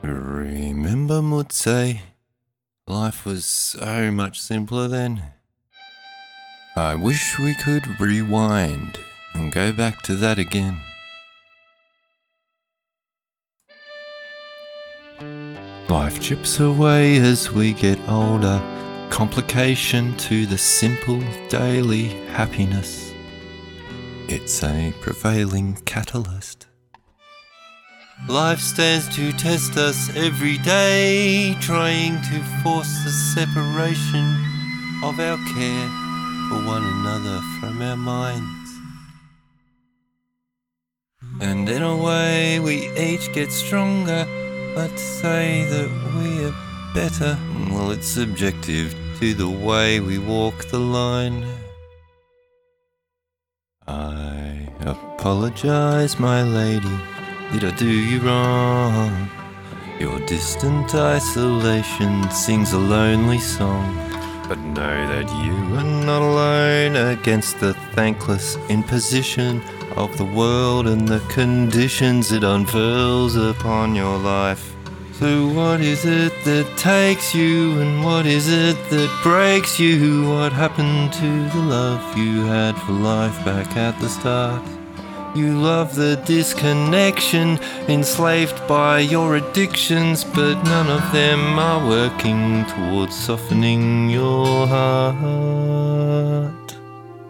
Remember Mutse? Life was so much simpler then. I wish we could rewind and go back to that again. Life chips away as we get older, complication to the simple daily happiness. It's a prevailing catalyst. Life stands to test us every day, trying to force the separation of our care for one another from our minds. And in a way we each get stronger, but to say that we are better, well, it's subjective to the way we walk the line. I apologize, my lady. Did I do you wrong? Your distant isolation sings a lonely song. But know that you are not alone against the thankless imposition of the world and the conditions it unfurls upon your life. So what is it that takes you, and what is it that breaks you? What happened to the love you had for life back at the start? You love the disconnection, enslaved by your addictions, but none of them are working towards softening your heart.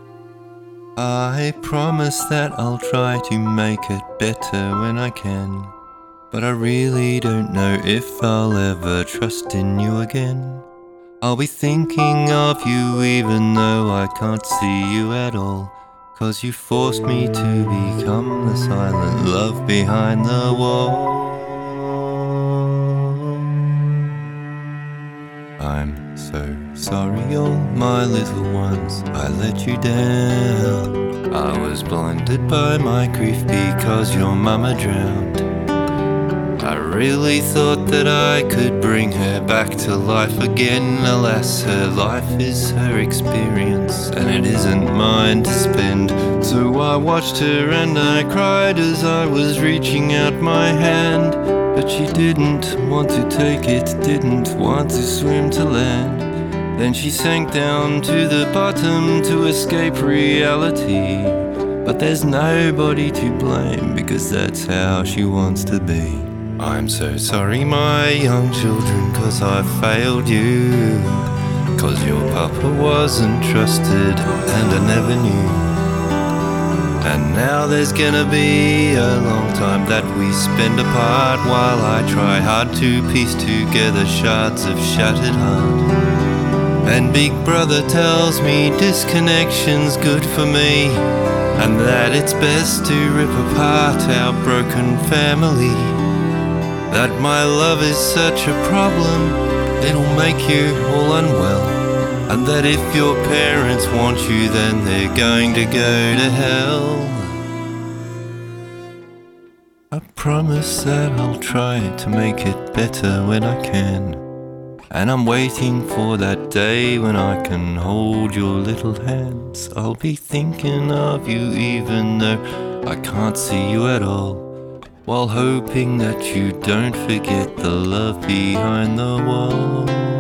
I promise that I'll try to make it better when I can, but I really don't know if I'll ever trust in you again. I'll be thinking of you even though I can't see you at all, 'cause you forced me to become the silent love behind the wall. I'm so sorry, all my little ones, I let you down. I was blinded by my grief because your mama drowned. I really thought that I could bring her back to life again. Alas, her life is her experience, and it isn't mine to spend. So I watched her and I cried as I was reaching out my hand, but she didn't want to take it, didn't want to swim to land. Then she sank down to the bottom to escape reality. But there's nobody to blame, because that's how she wants to be. I'm so sorry, my young children, 'cause I failed you, 'cause your papa wasn't trusted and I never knew. And now there's gonna be a long time that we spend apart, while I try hard to piece together shards of shattered heart. And Big Brother tells me disconnection's good for me, and that it's best to rip apart our broken family. That my love is such a problem, it'll make you all unwell. And that if your parents want you, then they're going to go to hell. I promise that I'll try to make it better when I can. And I'm waiting for that day when I can hold your little hands. I'll be thinking of you even though I can't see you at all, while hoping that you don't forget the love behind the wall.